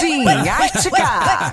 Marketing Ártica.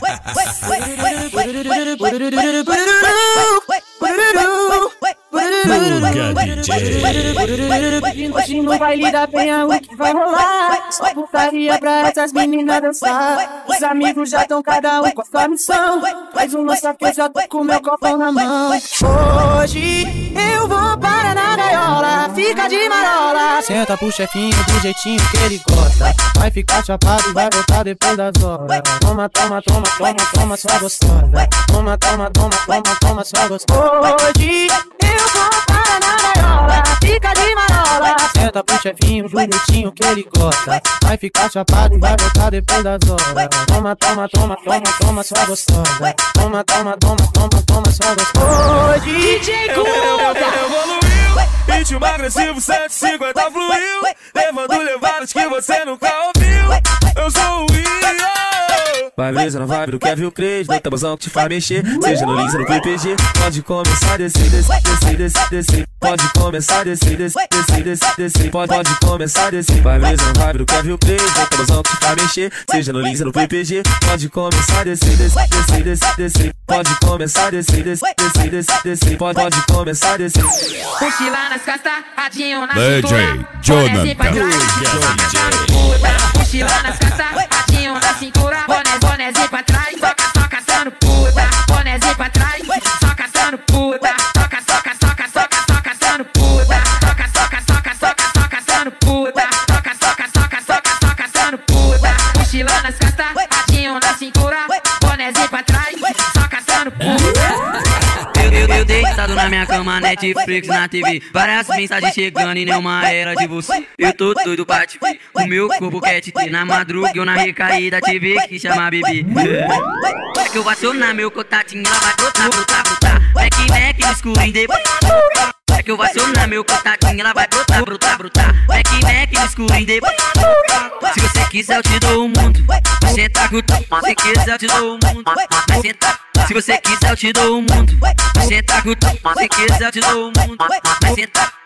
Hoje no baile da penha o que vai rolar? Só putaria pra essas meninas dançar. Os amigos já tão cada um com a sua missão. Faz um lança que eu já tô com meu copão na mão. Hoje eu vou para na gaiola, fica de marola. Senta pro chefinho do jeitinho que ele gosta. Vai ficar chapado e vai voltar depois das horas. Toma, toma, toma, toma, toma, sua gostosa. Toma, toma, toma, toma, toma, sua gostosa. Hoje eu vou para na gaiola, fica de marola. Senta pro chefinho do jeitinho que ele gosta. Vai ficar chapado e vai voltar depois das horas. Toma, toma, toma, toma, toma, sua gostosa. Toma, toma, toma, toma, toma, sua gostosa. Hoje DJ evoluiu, ritmo agressivo 150 fluiu, levando levadas que você nunca ouviu. Eu sou o Will. Vai brisa na vibe do Kevin Craig, do tabuzão que te faz mexer. Seja no Lins ou no PPG, pode começar a descer, descer, descer, descer, descer. Pode começar a descer, descer, descer, descer, descer. Pode começar a descer. Vai brisa na vibe do Kevin Craig, do tabuzão que te faz mexer. Seja no Lins ou no PPG, pode começar a descer, descer, descer, descer, descer. Pode começar a descer, descer, descer, descer, descer. Pode começar a descer. Mochila nas costas, radinho na DJ cintura, Jonathan. mochila nas costas, radinho na cintura, bonézinho pra trás, só caçando puta, bonézinho pra trás, só caçando puta, toca, soca, soca, soca, só caçando puta, toca, soca, soca, soca, só caçando puta, toca, soca, soca, soca, só caçando puta, mochila nas costas, radinho na cintura, bonézinho pra trás, só caçando puta. Eu deitado na minha cama, Netflix na TV. Várias mensagens chegando e nenhuma era de você. Eu tô doido pra te ver, o meu corpo quer te ter. Na madruga ou na recaída, tive que chamar bebê. É que eu vou acionar meu contatinho, ela vai brotar, brotar, brotar. Mac no escuro e depois. É que eu vou acionar meu contatinho, ela vai brotar, brotar, brotar. Mac no escuro e depois. Se você quiser eu te dou o mundo. Vai sentar com o tom. Se quiser eu te dou o mundo. Vai sentar. Se você quiser eu te dou o mundo. Vai sentar com o tom. Se quiser eu te dou o mundo. Vai sentar.